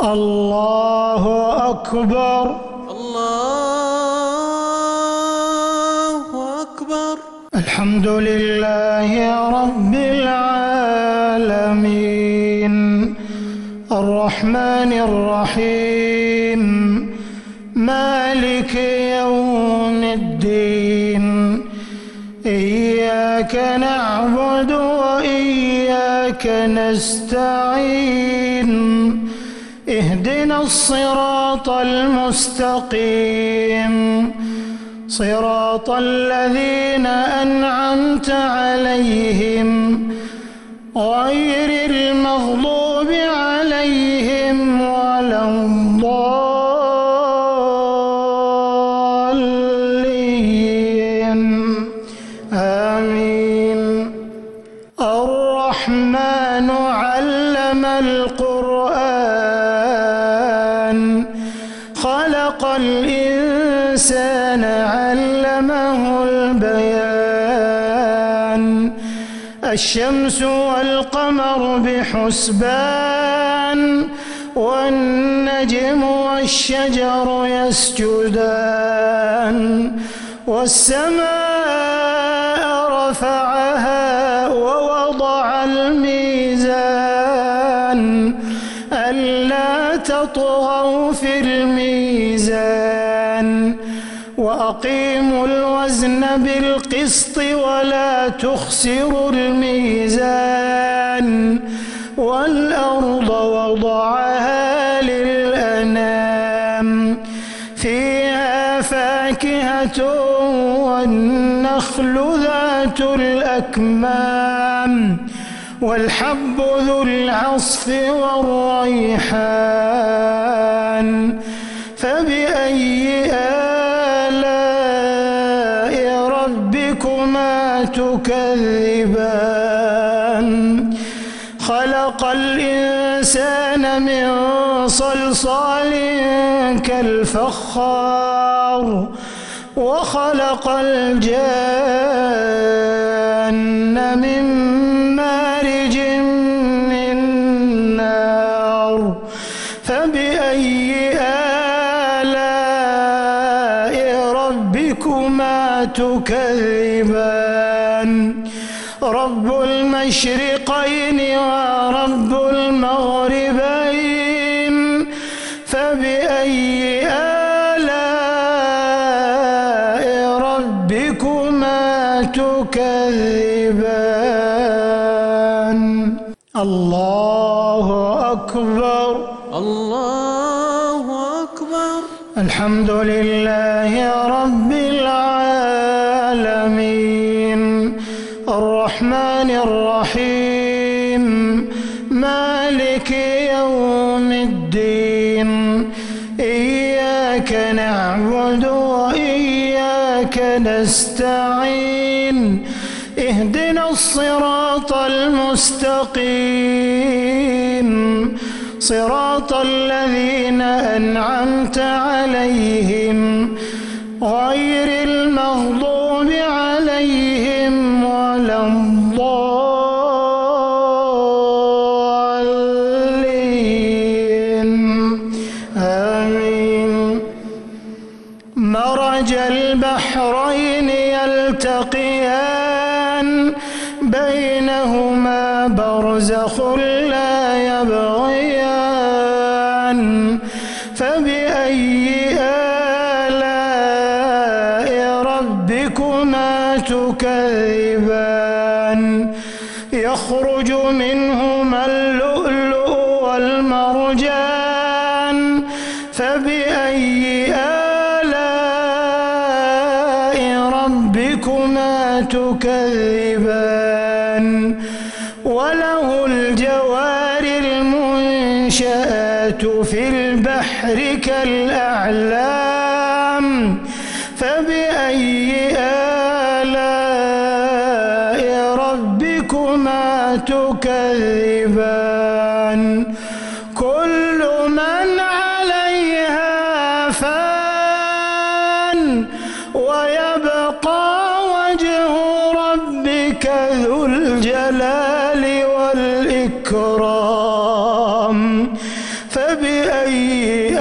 الله أكبر. الله أكبر. الحمد لله رب العالمين الرحمن الرحيم مالك يوم الدين إياك نعبد وإياك نستعين اهدنا الصراط المستقيم صراط الذين أنعمت عليهم غير المغضوب عليهم ولا الضالين آمين. الرحمن علم القرآن خلق الإنسان علمه البيان الشمس والقمر بحسبان والنجم والشجر يسجدان والسماء رفعها ووضع الميزان ألا تطغوا في الميزان وأقيموا الوزن بالقسط ولا تخسروا الميزان والأرض وضعها للأنام فيها فاكهة والنخل ذات الأكمام والحب ذو العصف والريحان فبأي آلاء ربكما تكذبان خلق الإنسان من صلصال كالفخار وخلق الجان من مارج من نار فبأي آلاء ربكما تكذبان رب المشرقين ورب المغربين فبأي آلاء ربكما تكذبان. الله أكبر. الله أكبر. الحمد لله رب العالمين الرحمن الرحيم مالك يوم الدين إياك نعبد وإياك نستعين اهدنا الصراط المستقيم صراط الذين أنعمت عليهم غير المغضوب عليهم ولا الضالين آمين. مرج البحرين يلتقيان بينهما برزخ لا يبغيان فبأي آلاء ربكما تكذبان يخرج منهما اللؤلؤ والمرجان فبأي آلاء ربكما تكذبان وله الجوار المنشآت في البحر كالأعلام فبأي آلاء ربكما تكذبان كل من عليها فان ويبقى وجه ربك ذو الجلال والإكرام فبأي فبأي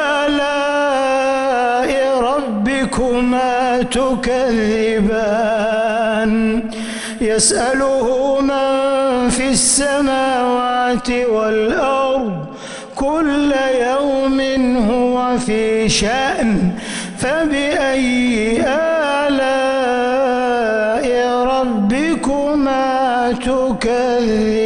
آلاء ربكما تكذبان يسأله من في السماوات والأرض كل يوم هو في شأن فبأي آلاء ربكما تكذبان